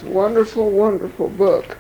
this wonderful, wonderful book.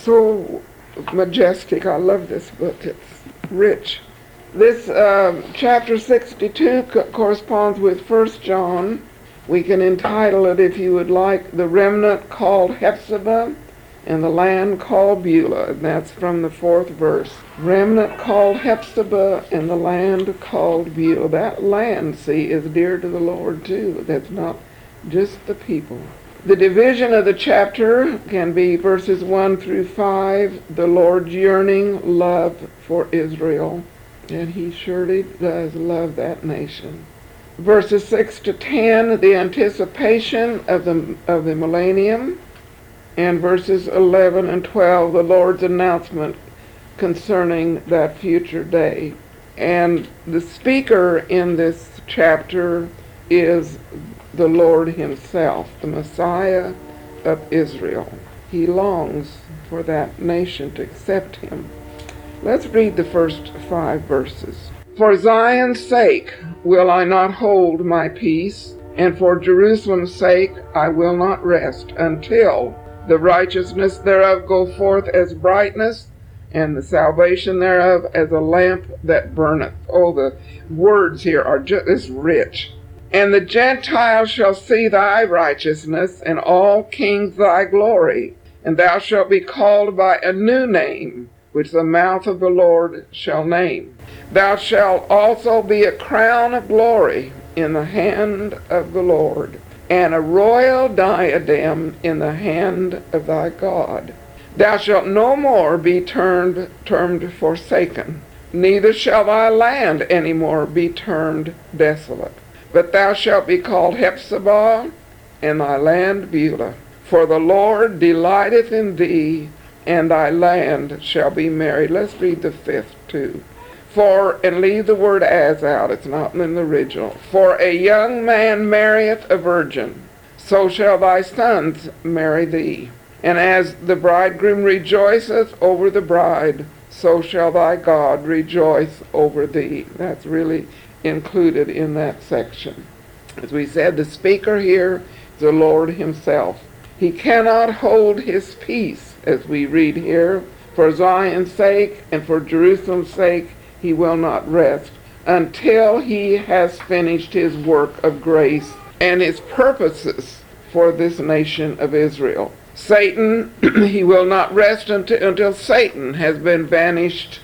So majestic. I love this book. It's rich. This chapter 62 corresponds with 1 John. We can entitle it, if you would like, The Remnant Called Hephzibah and the Land Called Beulah. And that's from the 4th verse. Remnant called Hephzibah and the land called Beulah. That land, see, is dear to the Lord too. That's not just the people. The division of the chapter can be verses 1 through 5, the Lord's yearning love for Israel. And he surely does love that nation. Verses 6 to 10, the anticipation of the millennium. And verses 11 and 12, the Lord's announcement concerning that future day. And the speaker in this chapter is the Lord himself, the Messiah of Israel. He longs for that nation to accept him. Let's read the first 5 verses. For Zion's sake will I not hold my peace, and for Jerusalem's sake I will not rest, until the righteousness thereof go forth as brightness, and the salvation thereof as a lamp that burneth. Oh, the words here are just rich. And the Gentiles shall see thy righteousness, and all kings thy glory. And thou shalt be called by a new name, which the mouth of the Lord shall name. Thou shalt also be a crown of glory in the hand of the Lord, and a royal diadem in the hand of thy God. Thou shalt no more be termed forsaken, neither shall thy land any more be termed desolate. But thou shalt be called Hephzibah, and thy land Beulah. For the Lord delighteth in thee, and thy land shall be married. Let's read the 5th too. And leave the word as out, it's not in the original. For a young man marrieth a virgin, so shall thy sons marry thee. And as the bridegroom rejoiceth over the bride, so shall thy God rejoice over thee. That's really included in that section. As we said, the speaker here is the Lord himself. He cannot hold his peace, as we read here. For Zion's sake and for Jerusalem's sake he will not rest, until he has finished his work of grace and his purposes for this nation of Israel. Satan, he will not rest until Satan has been vanquished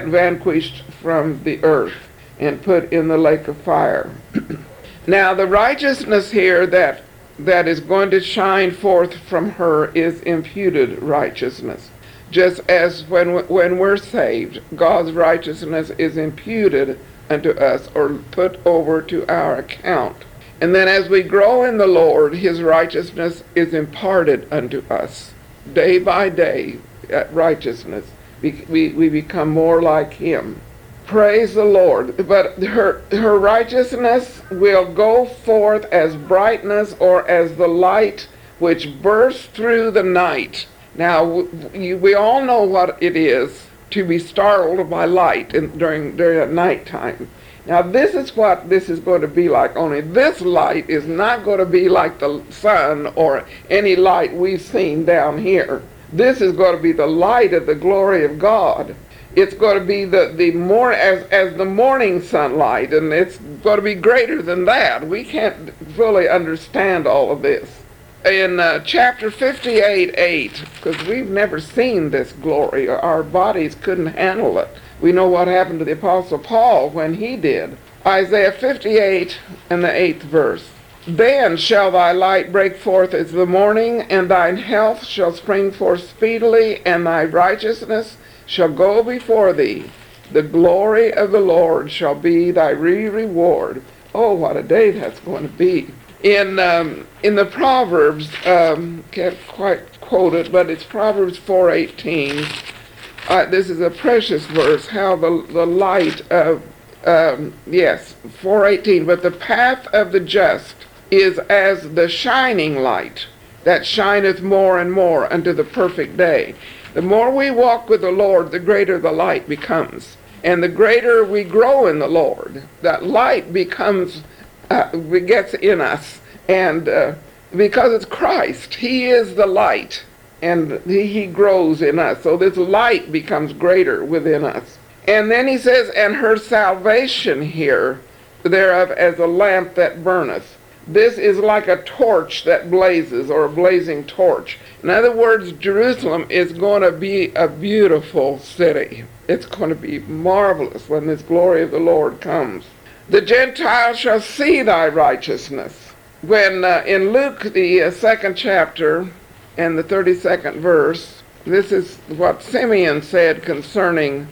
from the earth and put in the lake of fire. Now the righteousness here that is going to shine forth from her is imputed righteousness. Just as when we're saved, God's righteousness is imputed unto us, or put over to our account. And then as we grow in the Lord, his righteousness is imparted unto us. Day by day, righteousness. We become more like him. Praise the Lord. But her righteousness will go forth as brightness, or as the light which bursts through the night. Now, we all know what it is to be startled by light during the nighttime. Now, this is what this is going to be like, only this light is not going to be like the sun or any light we've seen down here. This is going to be the light of the glory of God. It's going to be as the morning sunlight, and it's going to be greater than that. We can't fully understand all of this. In chapter 58:8, because we've never seen this glory, our bodies couldn't handle it. We know what happened to the Apostle Paul when he did. Isaiah 58 and the 8th verse. Then shall thy light break forth as the morning, and thine health shall spring forth speedily, and thy righteousness shall go before thee. The glory of the Lord shall be thy reward. Oh, what a day that's going to be. In the Proverbs, can't quite quote it, but it's Proverbs 4:18. This is a precious verse, how the light of, 4:18, but the path of the just is as the shining light that shineth more and more unto the perfect day. The more we walk with the Lord, the greater the light becomes. And the greater we grow in the Lord, that light gets in us. And because it's Christ. He is the light, and he grows in us. So this light becomes greater within us. And then he says, and her salvation here, thereof as a lamp that burneth. This is like a torch that blazes, or a blazing torch. In other words, Jerusalem is going to be a beautiful city. It's going to be marvelous when this glory of the Lord comes. The Gentiles shall see thy righteousness. When in Luke, the second chapter and the 32nd verse, this is what Simeon said concerning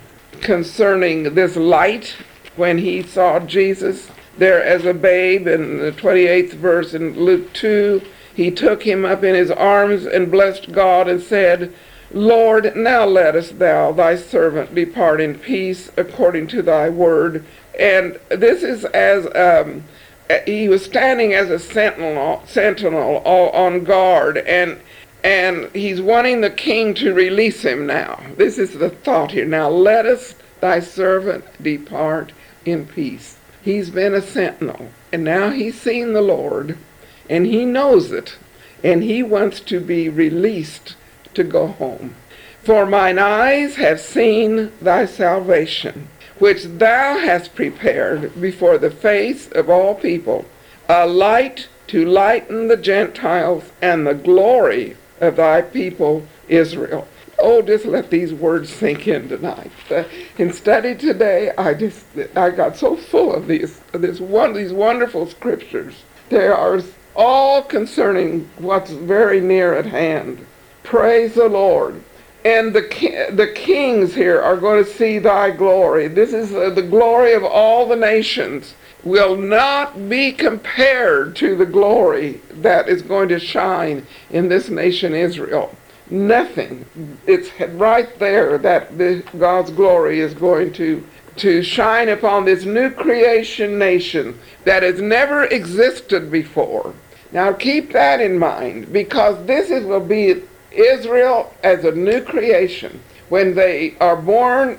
this light when he saw Jesus there as a babe. In the 28th verse in Luke 2, he took him up in his arms and blessed God and said, Lord, now lettest thou thy servant depart in peace according to thy word. And this is as he was standing as a sentinel on guard, and he's wanting the king to release him now. This is the thought here. Now lettest thy servant depart in peace. He's been a sentinel, and now he's seen the Lord, and he knows it, and he wants to be released to go home. For mine eyes have seen thy salvation, which thou hast prepared before the face of all people, a light to lighten the Gentiles and the glory of thy people Israel. Oh, just let these words sink in tonight. In study today, I got so full of these wonderful scriptures. They are all concerning what's very near at hand. Praise the Lord. And the kings here are going to see thy glory. This is the glory of all the nations. Will not be compared to the glory that is going to shine in this nation Israel. Nothing. It's right there that God's glory is going to shine upon this new creation nation that has never existed before. Now keep that in mind, because this will be Israel as a new creation. When they are born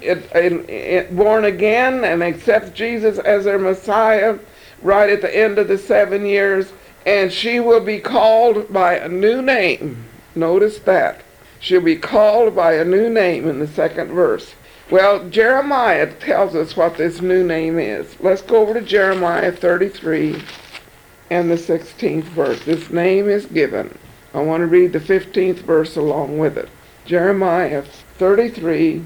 again and accept Jesus as their Messiah right at the end of the 7 years, and she will be called by a new name. Notice that. She'll be called by a new name in the 2nd verse. Well, Jeremiah tells us what this new name is. Let's go over to Jeremiah 33 and the 16th verse. This name is given. I want to read the 15th verse along with it. Jeremiah 33,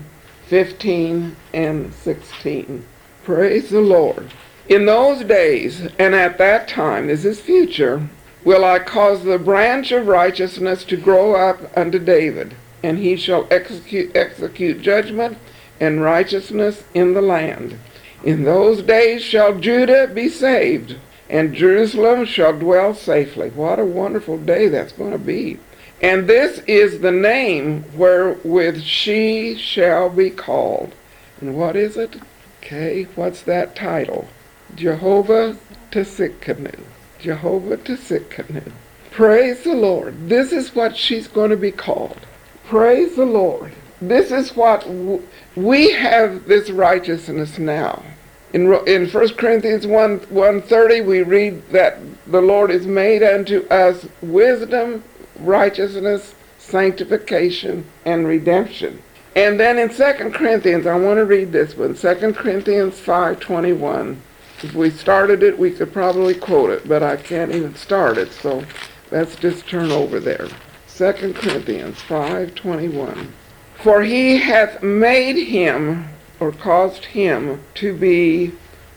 15, and 16. Praise the Lord. In those days, and at that time, this is future, will I cause the branch of righteousness to grow up unto David, and he shall execute judgment and righteousness in the land. In those days shall Judah be saved, and Jerusalem shall dwell safely. What a wonderful day that's going to be. And this is the name wherewith she shall be called. And what is it? Okay, what's that title? Jehovah Tsidkenu. Jehovah Tsidkenu. Praise the Lord. This is what she's going to be called. Praise the Lord. This is what we have, this righteousness now. In 1 Corinthians 1:30, we read that the Lord is made unto us wisdom, righteousness, sanctification, and redemption. And then in 2 Corinthians, I want to read this one, 2 Corinthians 5:21. If we started it, we could probably quote it, but I can't even start it, so let's just turn over there. 2 Corinthians 5:21. For he hath made him, or caused him to be,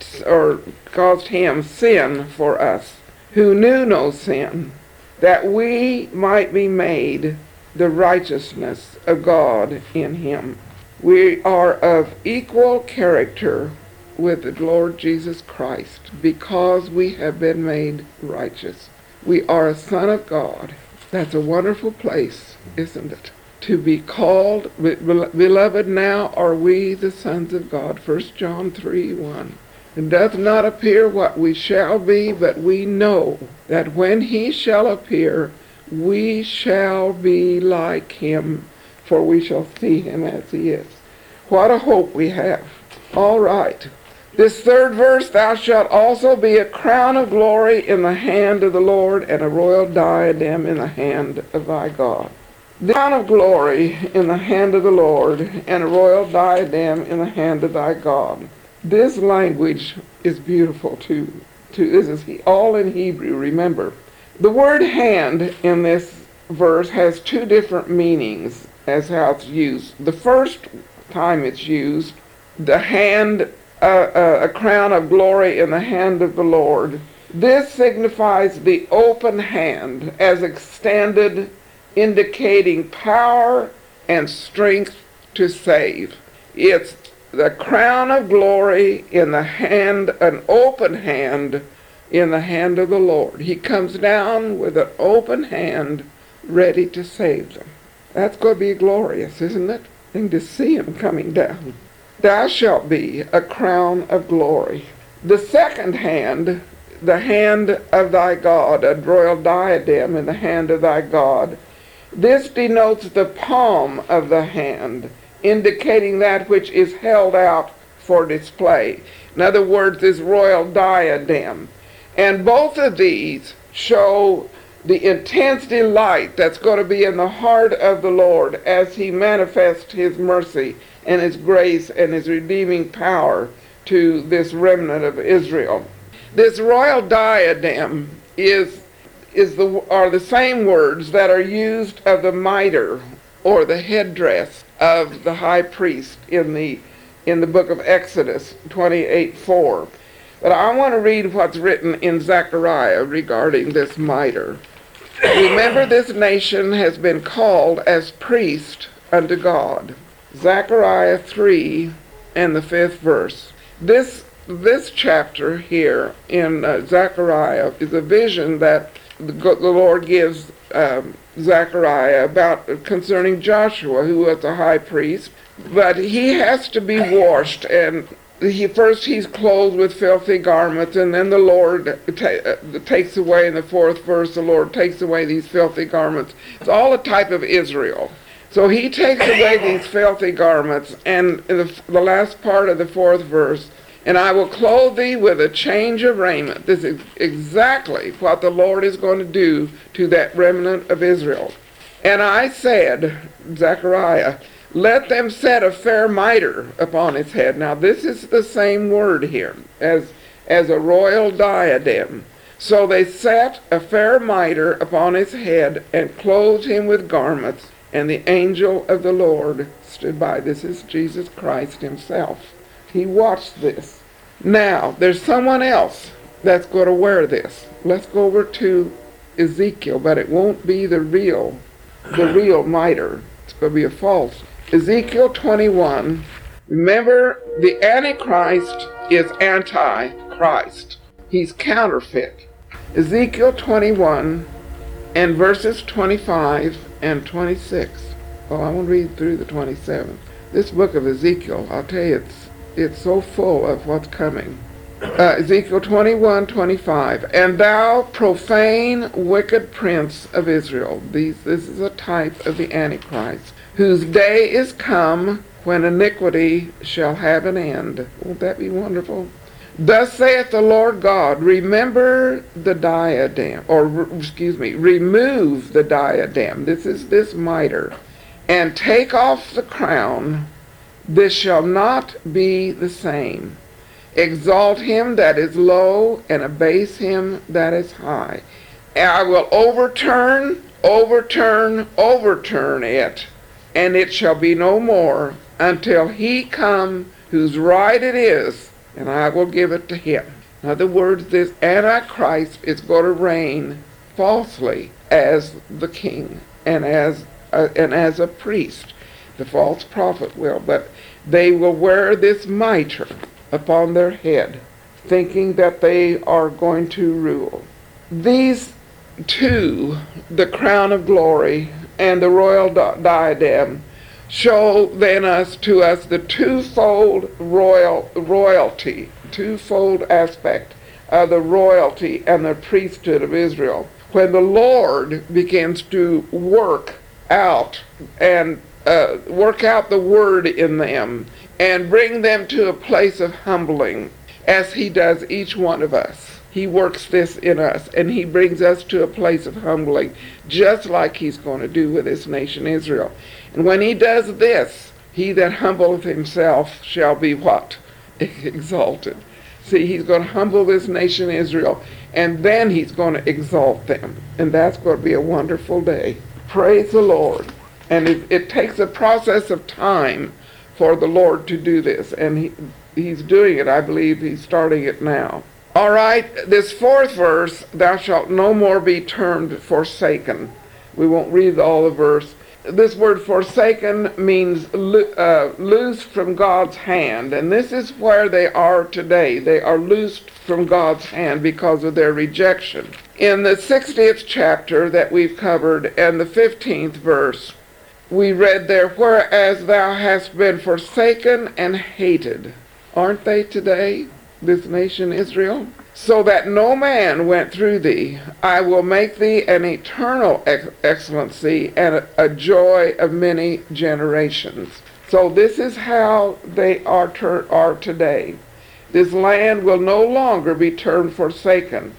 or caused him sin for us, who knew no sin, that we might be made the righteousness of God in him. We are of equal character with the Lord Jesus Christ because we have been made righteous. We are a son of God. That's a wonderful place, isn't it? To be called, beloved, now are we the sons of God. 1 John 3:1. It doth not appear what we shall be, but we know that when he shall appear, we shall be like him, for we shall see him as he is. What a hope we have. All right. This third verse, thou shalt also be a crown of glory in the hand of the Lord, and a royal diadem in the hand of thy God. The crown of glory in the hand of the Lord, and a royal diadem in the hand of thy God. This language is beautiful too. This is all in Hebrew, remember. The word hand in this verse has two different meanings as how it's used. The first time it's used, the hand, a crown of glory in the hand of the Lord. This signifies the open hand as extended, indicating power and strength to save. It's the crown of glory in the hand, an open hand in the hand of the Lord. He comes down with an open hand, ready to save them. That's going to be glorious, isn't it? And to see him coming down. Thou shalt be a crown of glory. The second hand, the hand of thy God, a royal diadem in the hand of thy God. This denotes the palm of the hand, indicating that which is held out for display. In other words, this royal diadem. And both of these show the intense delight that's going to be in the heart of the Lord as he manifests his mercy and his grace and his redeeming power to this remnant of Israel. This royal diadem are the same words that are used of the mitre or the headdress of the high priest in the book of Exodus 28:4. But I want to read what's written in Zechariah regarding this mitre. Remember, this nation has been called as priest unto God. Zechariah 3 and the 5th verse. This chapter here in Zechariah is a vision that the Lord gives Zechariah about concerning Joshua, who was a high priest, but he has to be washed, and he's clothed with filthy garments, and then the Lord takes away, in the 4th verse, the Lord takes away these filthy garments. It's all a type of Israel. So he takes away these filthy garments, and in the last part of the 4th verse, and I will clothe thee with a change of raiment. This is exactly what the Lord is going to do to that remnant of Israel. And I said, Zechariah, let them set a fair mitre upon his head. Now this is the same word here as a royal diadem. So they set a fair mitre upon his head and clothed him with garments, and the angel of the Lord stood by. This is Jesus Christ himself. He watched this. Now, there's someone else that's going to wear this. Let's go over to Ezekiel, but it won't be the real mitre. It's going to be a false. Ezekiel 21. Remember, the Antichrist is anti-Christ. He's counterfeit. Ezekiel 21 and verses 25 and 26. Oh, I won't read through the 27th. This book of Ezekiel, I'll tell you, it's so full of what's coming. Ezekiel 21:25. And thou profane, wicked prince of Israel. This is a type of the Antichrist, whose day is come when iniquity shall have an end. Won't that be wonderful? Thus saith the Lord God, remember the diadem, remove the diadem. This is this mitre. And take off the crown. This shall not be the same. Exalt him that is low, and abase him that is high. And I will overturn it, and it shall be no more, until he come whose right it is, and I will give it to him. In other words, this Antichrist is going to reign falsely as the king and as a priest. The false prophet will, but they will wear this mitre upon their head, thinking that they are going to rule. These two, the crown of glory and the royal diadem, show then to us the twofold royalty, twofold aspect of the royalty and the priesthood of Israel. When the Lord begins to work out the word in them and bring them to a place of humbling, as he does each one of us. He works this in us, and he brings us to a place of humbling, just like he's going to do with this nation Israel. And when he does this, he that humbleth himself shall be what? Exalted. See, he's going to humble this nation Israel, and then he's going to exalt them. And that's going to be a wonderful day. Praise the Lord. And it takes a process of time for the Lord to do this. And he's doing it. I believe he's starting it now. All right, this fourth verse, thou shalt no more be termed forsaken. We won't read all the verse. This word forsaken means loosed from God's hand. And this is where they are today. They are loosed from God's hand because of their rejection. In the 60th chapter that we've covered and the 15th verse, we read there, whereas thou hast been forsaken and hated. Aren't they today, this nation Israel? So that no man went through thee, I will make thee an eternal excellency and a joy of many generations. So this is how they are today. This land will no longer be termed forsaken,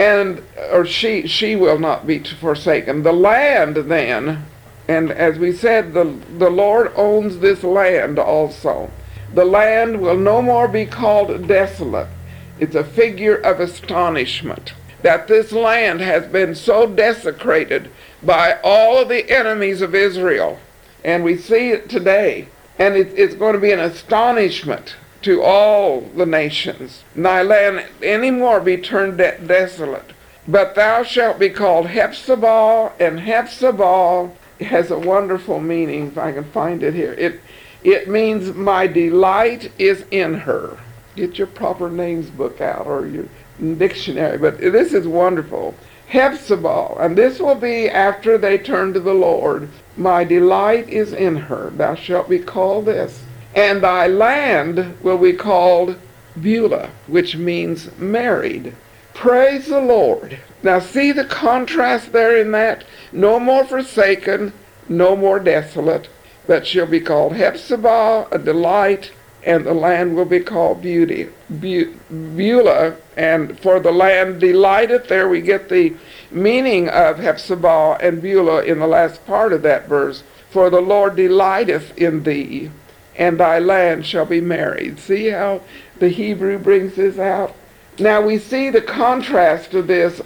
or she will not be forsaken. The land then, and as we said, the Lord owns this land also. The land will no more be called desolate. It's a figure of astonishment that this land has been so desecrated by all of the enemies of Israel. And we see it today. And it's going to be an astonishment to all the nations. Thy land any more be turned desolate. But thou shalt be called Hephzibah, and Hephzibah has a wonderful meaning, if I can find it here. It means my delight is in her. Get your proper names book out or your dictionary, but this is wonderful. Hephzibah, and this will be after they turn to the Lord. My delight is in her. Thou shalt be called this. And thy land will be called Beulah, which means married. Praise the Lord. Now see the contrast there in that? No more forsaken, no more desolate, but she'll be called Hephzibah, a delight, and the land will be called Beulah, and for the land delighteth, there we get the meaning of Hephzibah and Beulah in the last part of that verse. For the Lord delighteth in thee, and thy land shall be married. See how the Hebrew brings this out? Now we see the contrast to this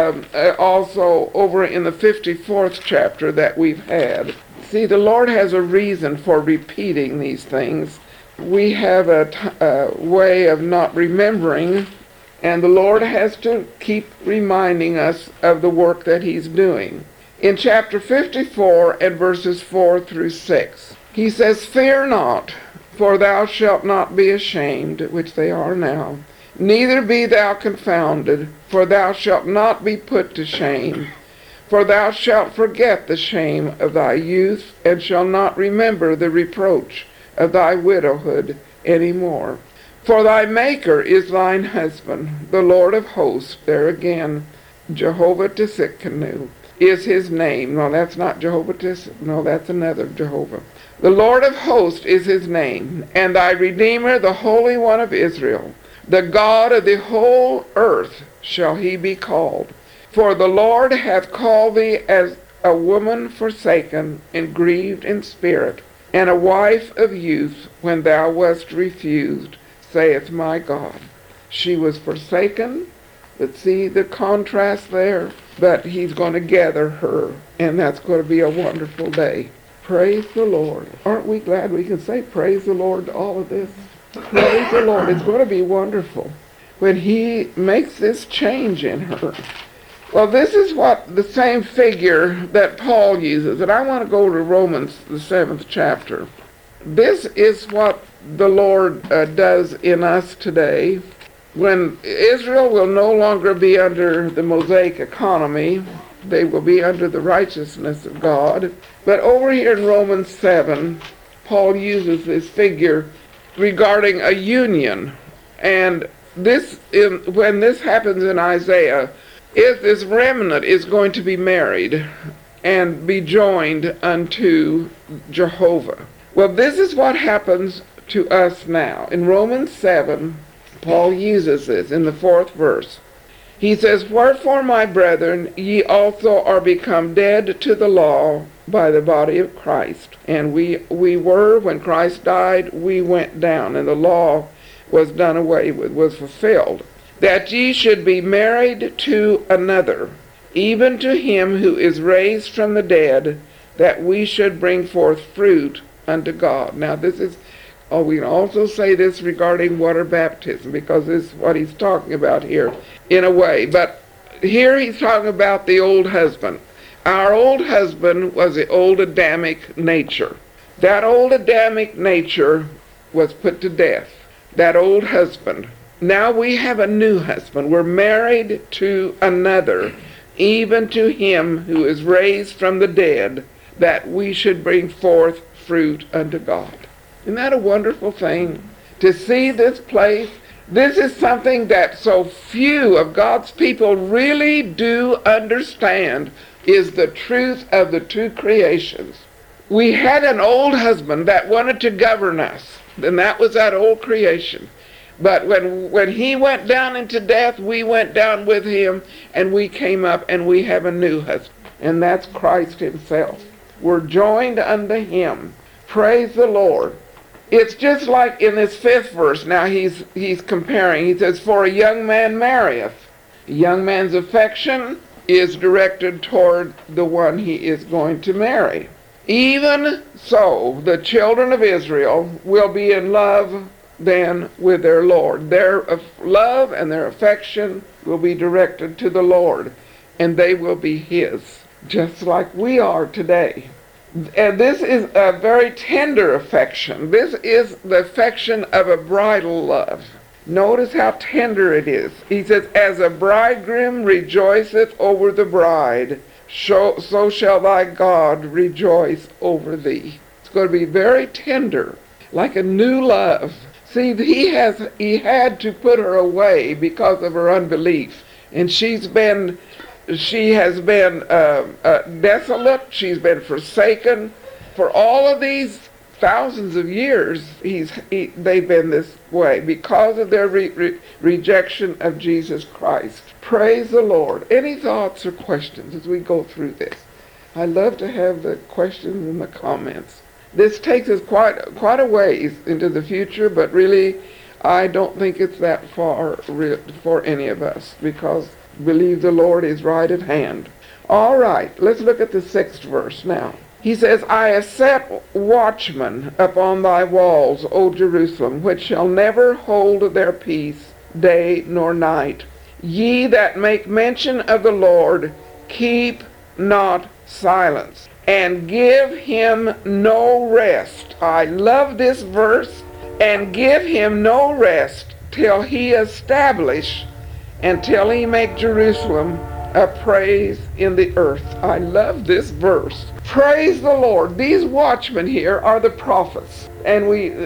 also over in the 54th chapter that we've had. See, the Lord has a reason for repeating these things. We have a way of not remembering, and the Lord has to keep reminding us of the work that he's doing. In chapter 54 and verses 4 through 6, he says, Fear not, for thou shalt not be ashamed, which they are now. Neither be thou confounded, for thou shalt not be put to shame. For thou shalt forget the shame of thy youth, and shalt not remember the reproach of thy widowhood any more. For thy Maker is thine husband, the Lord of hosts. There again, Jehovah Tsidkenu is his name. No, that's not Jehovah Tsidkenu. No, that's another Jehovah. The Lord of hosts is his name, and thy Redeemer, the Holy One of Israel. The God of the whole earth shall he be called. For the Lord hath called thee as a woman forsaken and grieved in spirit, and a wife of youth when thou wast refused, saith my God. She was forsaken, but see the contrast there? But he's going to gather her, and that's going to be a wonderful day. Praise the Lord. Aren't we glad we can say praise the Lord to all of this? Praise the Lord. It's going to be wonderful when he makes this change in her. Well, this is what the same figure that Paul uses, and I want to go to Romans, the 7th chapter. This is what the Lord does in us today. When Israel will no longer be under the Mosaic economy, they will be under the righteousness of God. But over here in Romans 7, Paul uses this figure regarding a union. And when this happens in Isaiah, if this remnant is going to be married and be joined unto Jehovah. Well, this is what happens to us now. In Romans 7, Paul uses this in the 4th verse. He says, "Wherefore, my brethren, ye also are become dead to the law by the body of Christ." And we were, when Christ died, we went down, and the law was done away with, was fulfilled. "That ye should be married to another, even to him who is raised from the dead, that we should bring forth fruit unto God." Now this is, we can also say this regarding water baptism, because this is what he's talking about here in a way. But here he's talking about the old husband. Our old husband was the old Adamic nature. That old Adamic nature was put to death. That old husband. Now we have a new husband. We're married to another, even to him who is raised from the dead, that we should bring forth fruit unto God. Isn't that a wonderful thing? To see this place, this is something that so few of God's people really do understand, is the truth of the two creations. We had an old husband that wanted to govern us, and that was that old creation. But when he went down into death, we went down with him, and we came up, and we have a new husband, and that's Christ himself. We're joined unto him. Praise the Lord. It's just like in this 5th verse. Now he's comparing. He says, "For a young man marrieth." A young man's affection is directed toward the one he is going to marry. "Even so, the children of Israel will be in love then with their Lord." Their love and their affection will be directed to the Lord, and they will be his, just like we are today. And this is a very tender affection. This is the affection of a bridal love. Notice how tender it is. He says, "As a bridegroom rejoiceth over the bride, so shall thy God rejoice over thee." It's going to be very tender, like a new love. See, he had to put her away because of her unbelief, and she has been desolate. She's been forsaken for all of these thousands of years. They've been this way because of their rejection of Jesus Christ. Praise the Lord. Any thoughts or questions as we go through this? I love to have the questions and the comments. This takes us quite a ways into the future, but really I don't think it's that far for any of us, because believe the Lord is right at hand. All right, let's look at the 6th verse now. He says, "I have set watchmen upon thy walls, O Jerusalem, which shall never hold their peace day nor night. Ye that make mention of the Lord, keep not silence, and give him no rest." I love this verse. "And give him no rest till he establish, and till he make Jerusalem a praise in the earth." I love this verse. Praise the Lord. These watchmen here are the prophets, and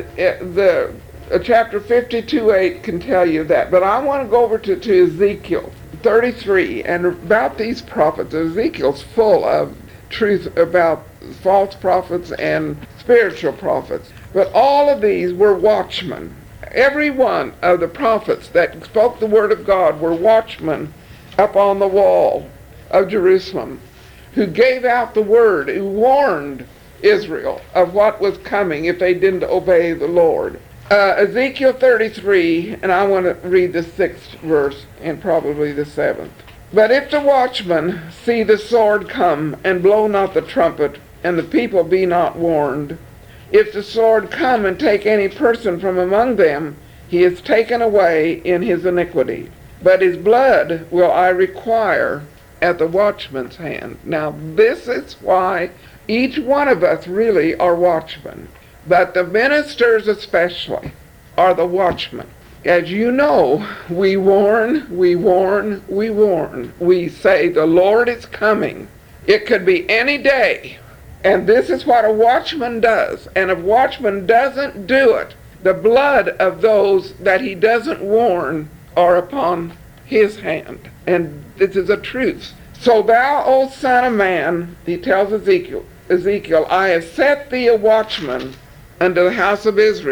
chapter 52:8 can tell you that. But I want to go over to Ezekiel 33, and about these prophets. Ezekiel's full of truth about false prophets and spiritual prophets. But all of these were watchmen. Every one of the prophets that spoke the word of God were watchmen up on the wall of Jerusalem, who gave out the word, who warned Israel of what was coming if they didn't obey the Lord. Ezekiel 33, and I want to read the 6th verse and probably the 7th. "But if the watchman see the sword come, and blow not the trumpet, and the people be not warned, if the sword come and take any person from among them, he is taken away in his iniquity. But his blood will I require at the watchman's hand." Now this is why each one of us really are watchmen. But the ministers especially are the watchmen. As you know, we warn, we warn, we warn. We say the Lord is coming. It could be any day. And this is what a watchman does. And if a watchman doesn't do it, the blood of those that he doesn't warn are upon his hand. And this is a truth. "So thou, O son of man," he tells Ezekiel, "I have set thee a watchman unto the house of Israel.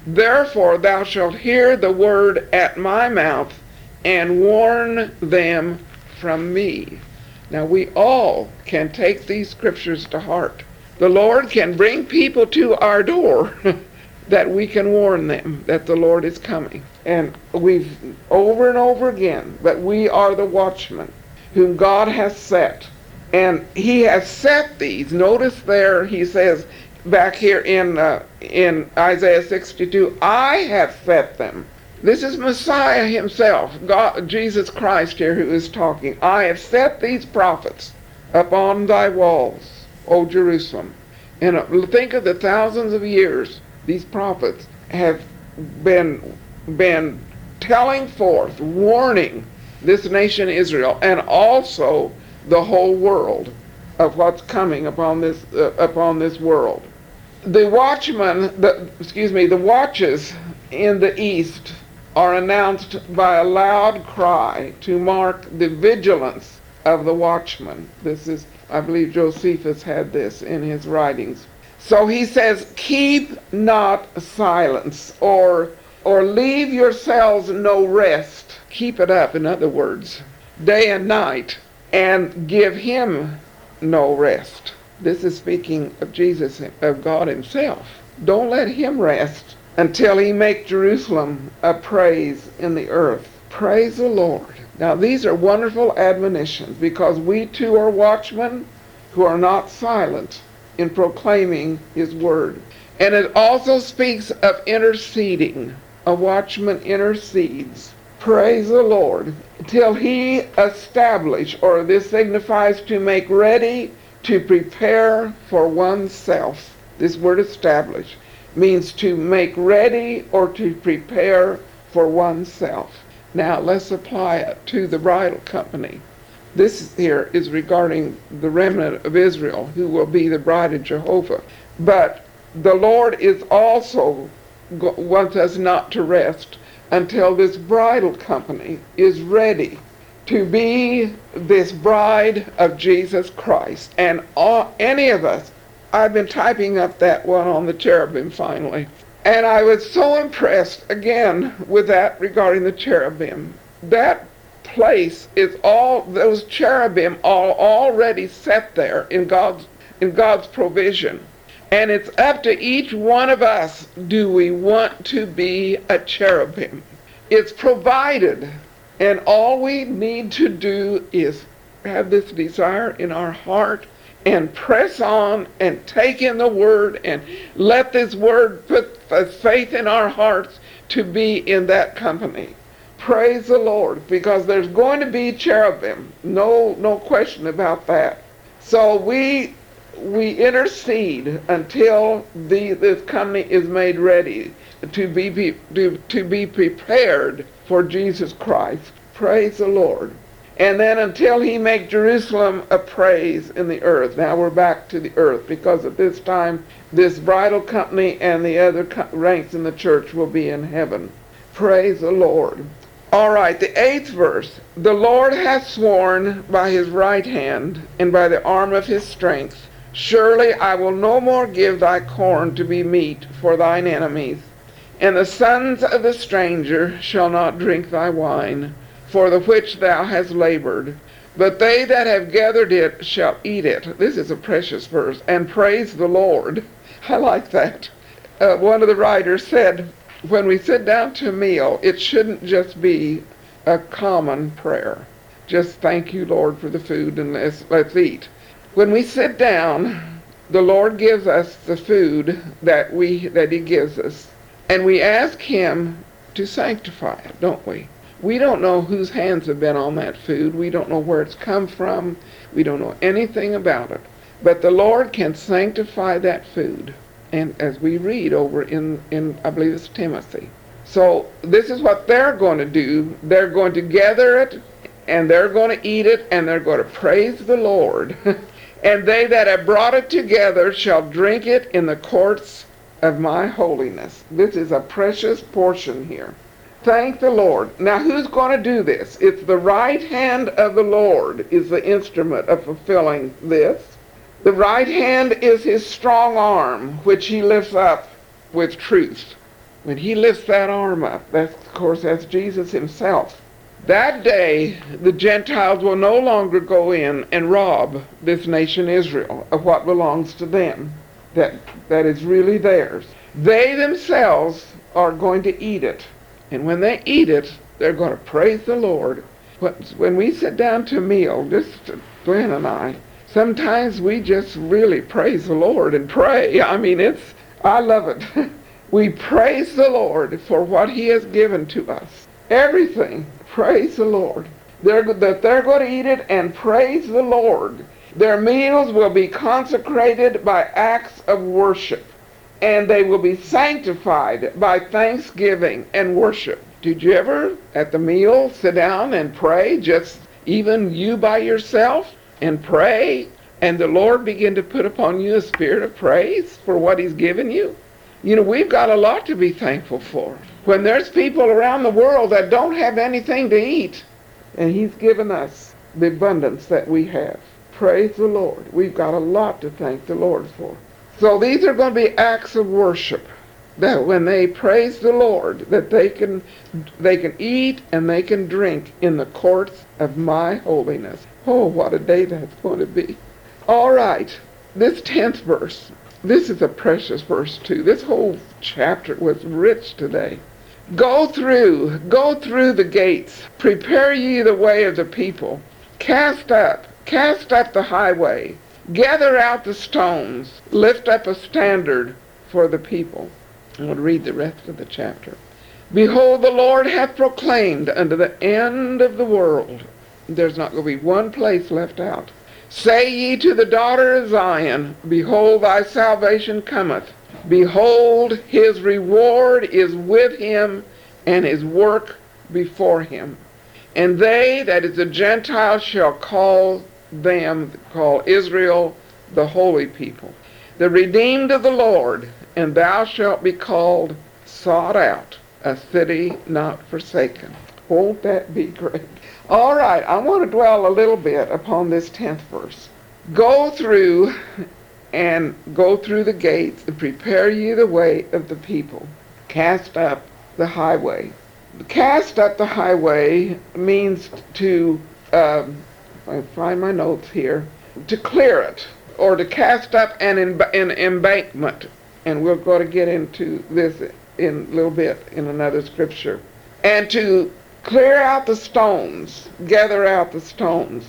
Therefore thou shalt hear the word at my mouth, and warn them from me. Now we all can take these scriptures to heart. The Lord can bring people to our door that we can warn them that the Lord is coming. And we've over and over again that we are the watchmen whom God has set. And he has set these. Notice there he says back here in Isaiah 62, I have set them. This is Messiah himself, God, Jesus Christ here who is talking. I have set these prophets upon thy walls, O Jerusalem. And think of the thousands of years these prophets have been telling forth, warning this nation Israel, and also the whole world of what's coming upon this world. The watchmen, the watches in the east are announced by a loud cry to mark the vigilance of the watchman. This is, I believe Josephus had this in his writings. So he says, keep not silence, or leave yourselves no rest. Keep it up, in other words, day and night, and give him no rest. This is speaking of Jesus, of God himself. Don't let him rest until he make Jerusalem a praise in the earth. Praise the Lord. Now these are wonderful admonitions, because we too are watchmen who are not silent in proclaiming his word. And it also speaks of interceding. A watchman intercedes. Praise the Lord. Till he establish, or this signifies to make ready, to prepare for oneself. This word establish means to make ready or to prepare for oneself. Now let's apply it to the bridal company. This here is regarding the remnant of Israel who will be the bride of Jehovah. But the Lord is also wants us not to rest until this bridal company is ready to be this bride of Jesus Christ. And any of us, I've been typing up that one on the cherubim finally. And I was so impressed again with that regarding the cherubim. That place is all, those cherubim are already set there in God's provision. And it's up to each one of us, do we want to be a cherubim? It's provided. And all we need to do is have this desire in our heart and press on and take in the word and let this word put faith in our hearts to be in that company. Praise the Lord, because there's going to be cherubim. No question about that. So we intercede until this company is made ready to be prepared for Jesus Christ. Praise the Lord. And then until he make Jerusalem a praise in the earth. Now we're back to the earth, because at this time this bridal company and the other ranks in the church will be in heaven. Praise the Lord. All right, the 8th verse. The Lord hath sworn by his right hand and by the arm of his strength, surely I will no more give thy corn to be meat for thine enemies, and the sons of the stranger shall not drink thy wine, for the which thou hast labored. But they that have gathered it shall eat it. This is a precious verse. And praise the Lord. I like that. One of the writers said, when we sit down to a meal, it shouldn't just be a common prayer. Just thank you, Lord, for the food, and let's eat. When we sit down, the Lord gives us the food that he gives us. And we ask him to sanctify it, don't we? We don't know whose hands have been on that food. We don't know where it's come from. We don't know anything about it. But the Lord can sanctify that food. And as we read over in I believe it's Timothy. So this is what they're going to do. They're going to gather it, and they're going to eat it, and they're going to praise the Lord. And they that have brought it together shall drink it in the courts of my holiness. This is a precious portion here. Thank the Lord. Now who's going to do this? It's the right hand of the Lord is the instrument of fulfilling this. The right hand is his strong arm, which he lifts up with truth. When he lifts that arm up, that's, of course, that's Jesus himself. That day, the Gentiles will no longer go in and rob this nation Israel of what belongs to them, that is really theirs. They themselves are going to eat it. And when they eat it, they're going to praise the Lord. When we sit down to a meal, just Glenn and I, sometimes we just really praise the Lord and pray. I mean, I love it. We praise the Lord for what he has given to us. Everything. Praise the Lord. They're going to eat it and praise the Lord. Their meals will be consecrated by acts of worship, and they will be sanctified by thanksgiving and worship. Did you ever, at the meal, sit down and pray, just even you by yourself, and pray, and the Lord begin to put upon you a spirit of praise for what he's given you? You know, we've got a lot to be thankful for. When there's people around the world that don't have anything to eat, and he's given us the abundance that we have. Praise the Lord. We've got a lot to thank the Lord for. So these are going to be acts of worship, that when they praise the Lord, that they can eat and they can drink in the courts of my holiness. Oh, what a day that's going to be. All right, this 10th verse. This is a precious verse too. This whole chapter was rich today. Go through the gates. Prepare ye the way of the people. Cast up the highway. Gather out the stones. Lift up a standard for the people. I'm going to read the rest of the chapter. Behold, the Lord hath proclaimed unto the end of the world. There's not going to be one place left out. Say ye to the daughter of Zion, behold, thy salvation cometh. Behold, his reward is with him, and his work before him. And they, that is the Gentiles, shall call Israel the holy people, the redeemed of the Lord, and thou shalt be called sought out, a city not forsaken. Won't that be great? All right, I want to dwell a little bit upon this 10th verse. Go through the gates and prepare ye the way of the people. Cast up the highway. Cast up the highway means to, I find my notes here, to clear it, or to cast up an embankment. And we're going to get into this in a little bit in another scripture. And to clear out the stones, gather out the stones.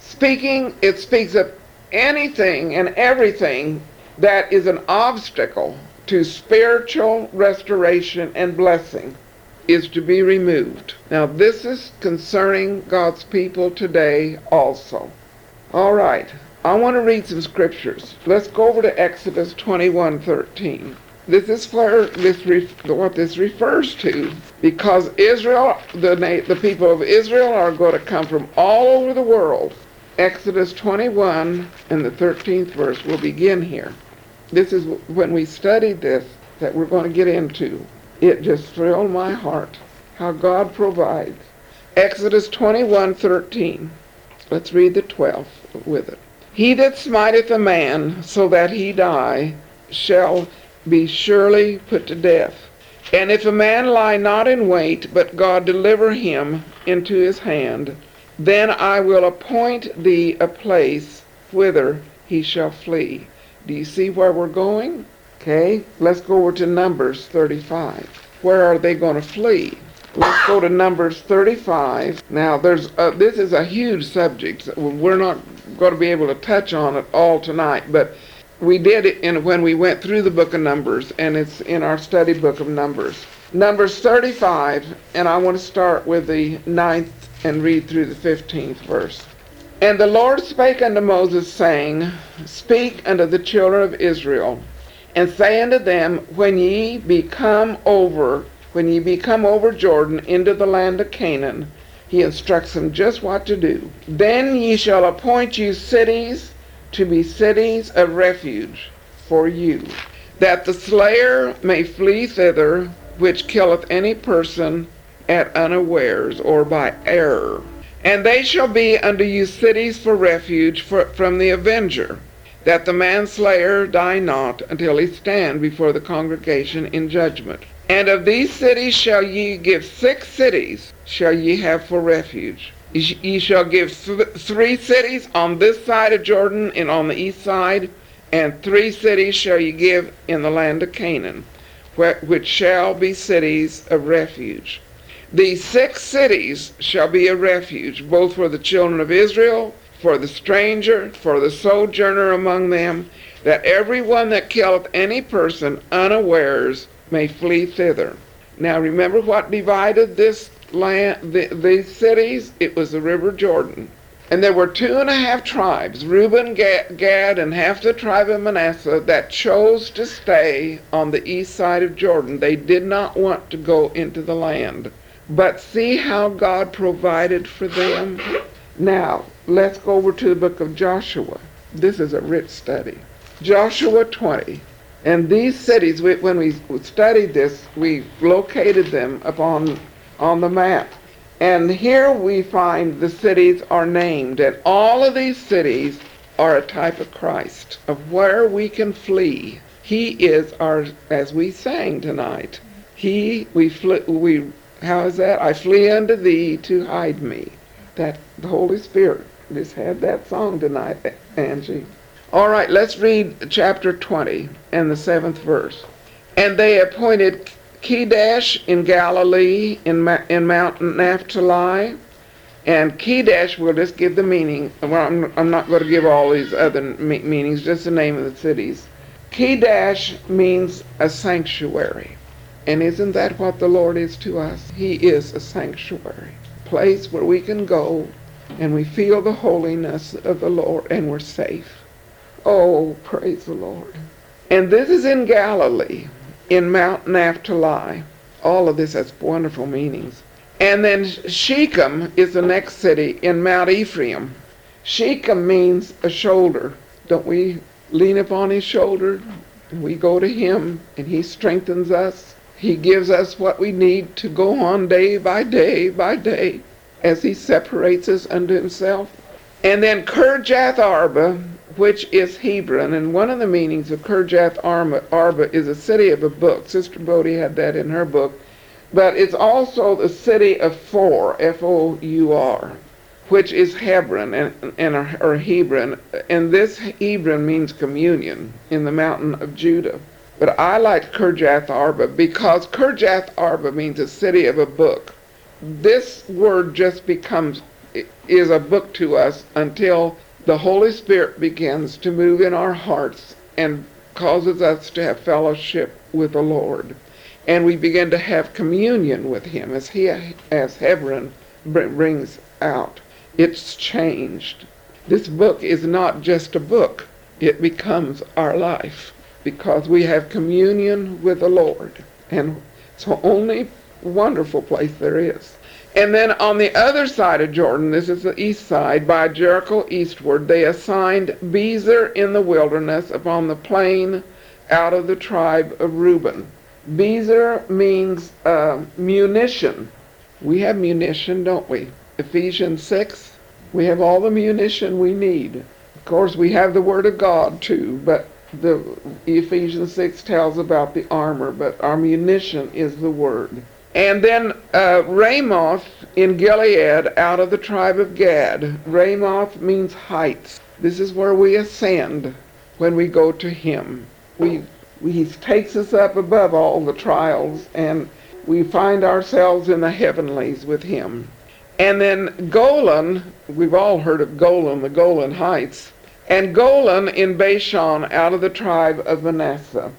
It speaks of anything and everything that is an obstacle to spiritual restoration and blessing is to be removed. Now this is concerning God's people today also. All right, I want to read some scriptures. Let's go over to Exodus 21:13. This is where what this refers to, because Israel, the people of Israel are going to come from all over the world. Exodus 21 and the 13th verse will begin here. This is when we studied this that we're going to get into. It just thrilled my heart how God provides. Exodus 21:13. Let's read the 12th with it. He that smiteth a man so that he die shall be surely put to death. And if a man lie not in wait, but God deliver him into his hand, then I will appoint thee a place whither he shall flee. Do you see where we're going? Okay, let's go over to Numbers 35. Where are they going to flee? Let's go to Numbers 35. Now, this is a huge subject. We're not going to be able to touch on it all tonight, but we did it when we went through the book of Numbers, and it's in our study book of Numbers. Numbers 35, and I want to start with the 9th and read through the 15th verse. And the Lord spake unto Moses, saying, Speak unto the children of Israel, and say unto them, when ye be come over Jordan into the land of Canaan, he instructs them just what to do. Then ye shall appoint you cities to be cities of refuge for you, that the slayer may flee thither, which killeth any person at unawares or by error. And they shall be unto you cities for refuge from the avenger, that the manslayer die not until he stand before the congregation in judgment. And of these cities shall ye give 6 cities, shall ye have for refuge. Ye shall give 3 cities on this side of Jordan and on the east side, and 3 cities shall ye give in the land of Canaan, which shall be cities of refuge. These 6 cities shall be a refuge, both for the children of Israel, for the stranger, for the sojourner among them, that every one that killeth any person unawares may flee thither. Now remember what divided this land, these cities? It was the river Jordan. And there were 2.5 tribes, Reuben, Gad, and half the tribe of Manasseh, that chose to stay on the east side of Jordan. They did not want to go into the land. But see how God provided for them? Now, let's go over to the book of Joshua. This is a rich study. Joshua 20. And these cities, when we studied this, we located them on the map. And here we find the cities are named, and all of these cities are a type of Christ, of where we can flee. He is our, as we sang tonight, how is that? I flee unto thee to hide me. That the Holy Spirit just had that song tonight, Angie. All right, let's read chapter 20 and the 7th verse. And they appointed Kedesh in Galilee, in Mount Naphtali. And Kedesh, we'll just give the meaning. Well, I'm not going to give all these other meanings, just the name of the cities. Kedesh means a sanctuary. And isn't that what the Lord is to us? He is a sanctuary, a place where we can go and we feel the holiness of the Lord and we're safe. Oh, praise the Lord. And this is in Galilee, in Mount Naphtali. All of this has wonderful meanings. And then Shechem is the next city in Mount Ephraim. Shechem means a shoulder. Don't we lean upon his shoulder? And we go to him and he strengthens us. He gives us what we need to go on day by day by day as he separates us unto himself. And then Kirjath Arba, which is Hebron, and one of the meanings of Kirjath Arba is a city of a book. Sister Bodie had that in her book. But it's also the city of Four, F-O-U-R, which is Hebron, or Hebron. And this Hebron means communion in the mountain of Judah. But I like Kirjath Arba because Kirjath Arba means a city of a book. This word just is a book to us until the Holy Spirit begins to move in our hearts and causes us to have fellowship with the Lord. And we begin to have communion with him as Hebron brings out. It's changed. This book is not just a book. It becomes our life because we have communion with the Lord. And it's the only wonderful place there is. And then on the other side of Jordan, this is the east side, by Jericho eastward, they assigned Bezer in the wilderness upon the plain out of the tribe of Reuben. Bezer means munition. We have munition, don't we? Ephesians 6, we have all the munition we need. Of course, we have the Word of God too, but the Ephesians 6 tells about the armor, but our munition is the Word. And then Ramoth in Gilead out of the tribe of Gad. Ramoth means heights. This is where we ascend when we go to him. He takes us up above all the trials and we find ourselves in the heavenlies with him. And then Golan, we've all heard of Golan, the Golan Heights. And Golan in Bashan out of the tribe of Manasseh.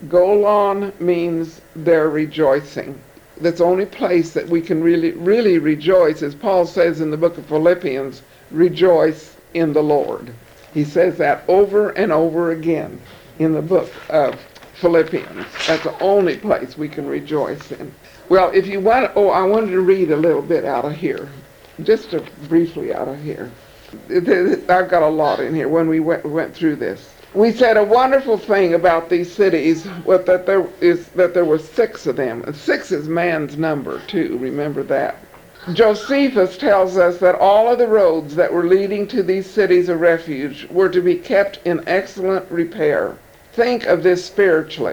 Golan means they're rejoicing. That's the only place that we can really rejoice, as Paul says in the book of Philippians, rejoice in the Lord. He says that over and over again in the book of Philippians. That's the only place we can rejoice in. Well, if you want, I wanted to read a little bit out of here, just briefly out of here. I've got a lot in here when we went through this. We said a wonderful thing about these cities was that there were 6 of them. And 6 is man's number too, remember that. Josephus tells us that all of the roads that were leading to these cities of refuge were to be kept in excellent repair. Think of this spiritually.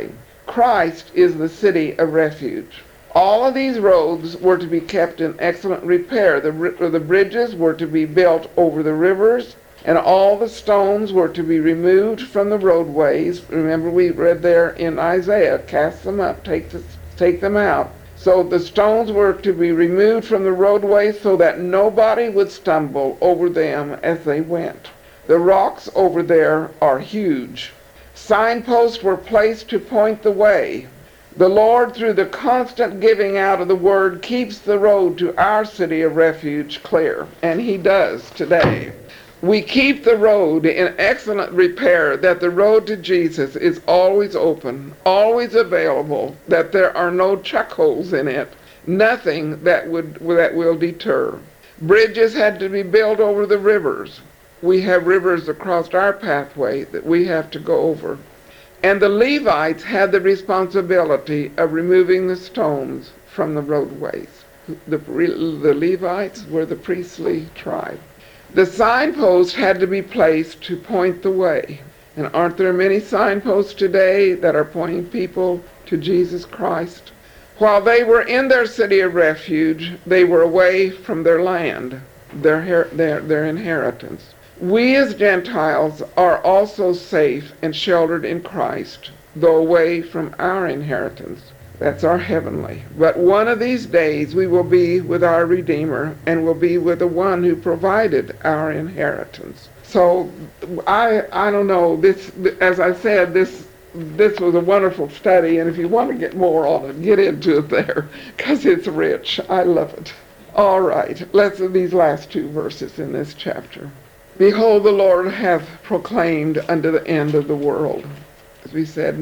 Christ is the city of refuge. All of these roads were to be kept in excellent repair. The bridges were to be built over the rivers, and all the stones were to be removed from the roadways. Remember, we read there in Isaiah, cast them up, take them out. So the stones were to be removed from the roadways so that nobody would stumble over them as they went. The rocks over there are huge. Signposts were placed to point the way. The Lord, through the constant giving out of the word, keeps the road to our city of refuge clear, and he does today. We keep the road in excellent repair, that the road to Jesus is always open, always available, that there are no chuck holes in it, nothing that will deter. Bridges had to be built over the rivers. We have rivers across our pathway that we have to go over. And the Levites had the responsibility of removing the stones from the roadways. The Levites were the priestly tribe. The signposts had to be placed to point the way. And aren't there many signposts today that are pointing people to Jesus Christ? While they were in their city of refuge, they were away from their land, their inheritance. We as Gentiles are also safe and sheltered in Christ, though away from our inheritance. That's our heavenly. But one of these days we will be with our Redeemer and will be with the one who provided our inheritance. So I don't know, this, as I said, this was a wonderful study, and if you want to get more on it, get into it there, because it's rich. I love it. All right, let's do these last two verses in this chapter. Behold, the Lord hath proclaimed unto the end of the world. As we said,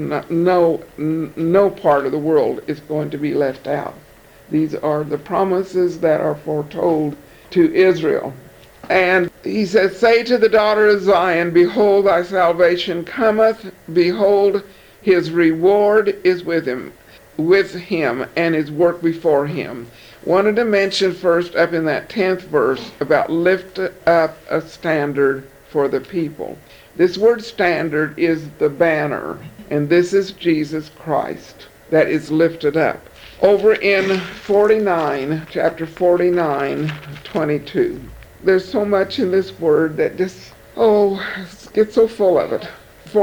no part of the world is going to be left out. These are the promises that are foretold to Israel. And he says, say to the daughter of Zion, behold, thy salvation cometh. Behold, his reward is with him, and his work before him. Wanted to mention first up in that 10th verse about lift up a standard for the people. This word standard is the banner, and this is Jesus Christ that is lifted up. Over in chapter 49, 22. There's so much in this word that just, gets so full of it.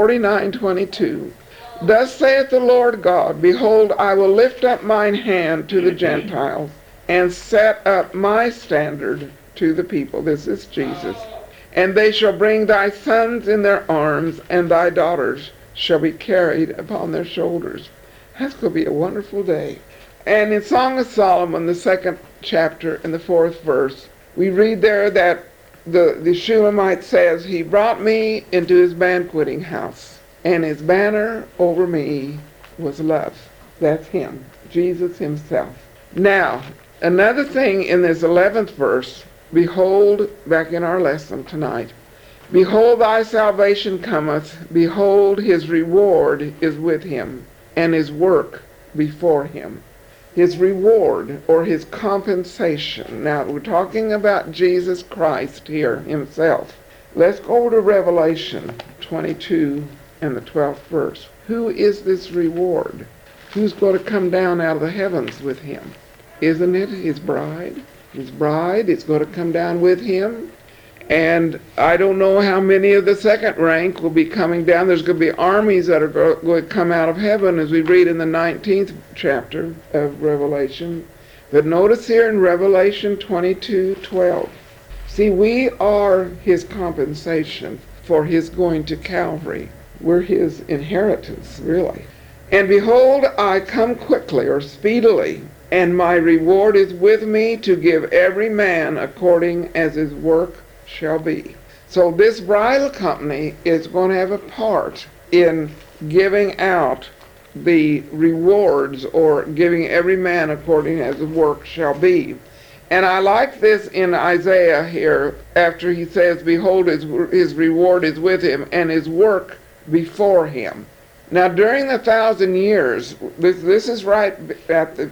49:22. Thus saith the Lord God, behold, I will lift up mine hand to the Gentiles, and set up my standard to the people. This is Jesus. And they shall bring thy sons in their arms, and thy daughters shall be carried upon their shoulders. That's going to be a wonderful day. And in Song of Solomon, the 2nd chapter and the 4th verse, we read there that the Shulamite says, he brought me into his banqueting house, and his banner over me was love. That's him, Jesus himself. Now, another thing in this 11th verse, behold, back in our lesson tonight, behold, thy salvation cometh, behold, his reward is with him, and his work before him. His reward, or his compensation. Now, we're talking about Jesus Christ here himself. Let's go over to Revelation 22 and the 12th verse. Who is this reward? Who's going to come down out of the heavens with him? Isn't it his bride? His bride is going to come down with him. And I don't know how many of the second rank will be coming down. There's going to be armies that are going to come out of heaven, as we read in the 19th chapter of Revelation. But notice here in Revelation 22:12. See, we are his compensation for his going to Calvary. We're his inheritance, really. And behold, I come quickly, or speedily, and my reward is with me to give every man according as his work shall be. So this bridal company is going to have a part in giving out the rewards, or giving every man according as his work shall be. And I like this in Isaiah here, after he says, behold, his reward is with him, and his work before him. Now during the 1,000 years, this is right after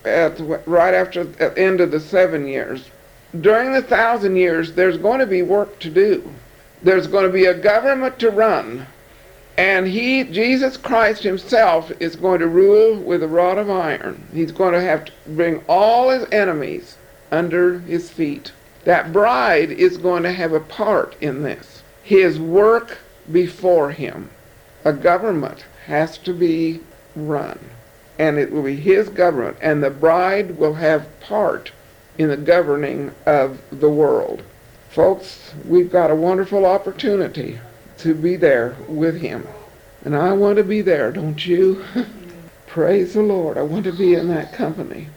the end of the 7 years. During the 1,000 years, there's going to be work to do. There's going to be a government to run. And Jesus Christ himself is going to rule with a rod of iron. He's going to have to bring all his enemies under his feet. That bride is going to have a part in this. His work before him. A government has to be run. And it will be his government. And the bride will have part in the governing of the world. Folks, we've got a wonderful opportunity to be there with him. And I want to be there, don't you? Praise the Lord. I want to be in that company.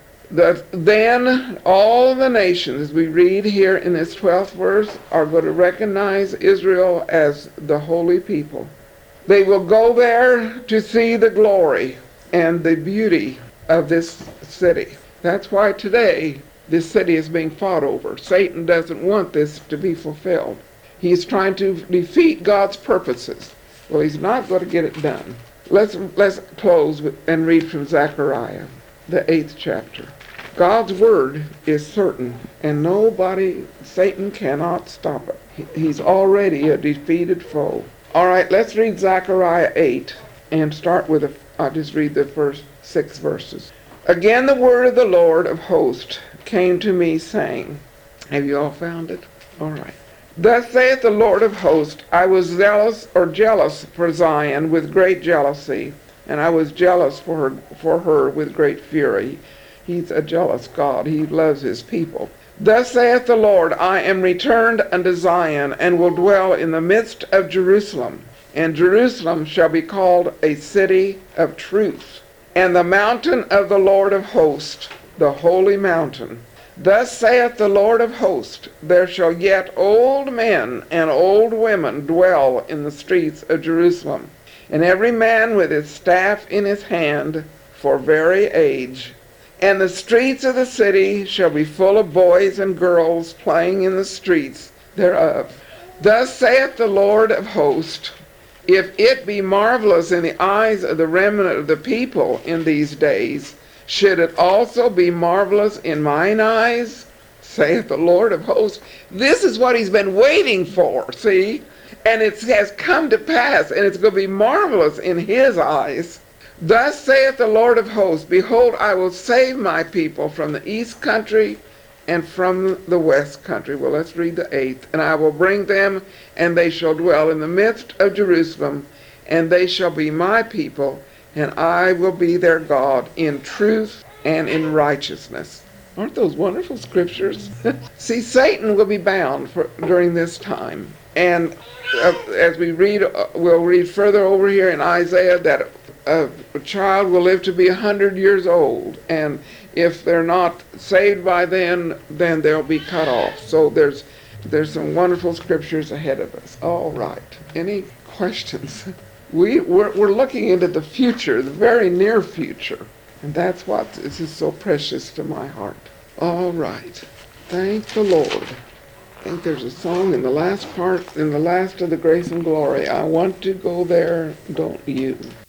Then all the nations, as we read here in this 12th verse, are going to recognize Israel as the holy people. They will go there to see the glory and the beauty of this city. That's why today this city is being fought over. Satan doesn't want this to be fulfilled. He's trying to defeat God's purposes. Well, he's not going to get it done. Let's close and read from Zechariah, the 8th chapter. God's word is certain, and Satan cannot stop it. He's already a defeated foe. All right, let's read Zechariah 8 and start with, I'll just read the first 6 verses. Again, the word of the Lord of hosts came to me, saying, have you all found it? All right. Thus saith the Lord of hosts, I was jealous for Zion with great jealousy, and I was jealous for her with great fury. He's a jealous God. He loves his people. Thus saith the Lord, I am returned unto Zion, and will dwell in the midst of Jerusalem. And Jerusalem shall be called a city of truth, and the mountain of the Lord of hosts, the holy mountain. Thus saith the Lord of hosts, there shall yet old men and old women dwell in the streets of Jerusalem, and every man with his staff in his hand for very age. And the streets of the city shall be full of boys and girls playing in the streets thereof. Thus saith the Lord of hosts, if it be marvelous in the eyes of the remnant of the people in these days, should it also be marvelous in mine eyes? Saith the Lord of hosts. This is what he's been waiting for, see? And it has come to pass, and it's going to be marvelous in his eyes. Thus saith the Lord of hosts, behold, I will save my people from the east country and from the west country. Well, let's read the 8th. And I will bring them, and they shall dwell in the midst of Jerusalem, and they shall be my people, and I will be their God in truth and in righteousness. Aren't those wonderful scriptures? See, Satan will be bound during this time. And as we read, we'll read further over here in Isaiah that a child will live to be 100 years old. And if they're not saved by then they'll be cut off. So there's some wonderful scriptures ahead of us. All right. Any questions? We're looking into the future, the very near future. And that's what this is so precious to my heart. All right. Thank the Lord. I think there's a song in the last part, in the last of the Grace and Glory. I want to go there, don't you?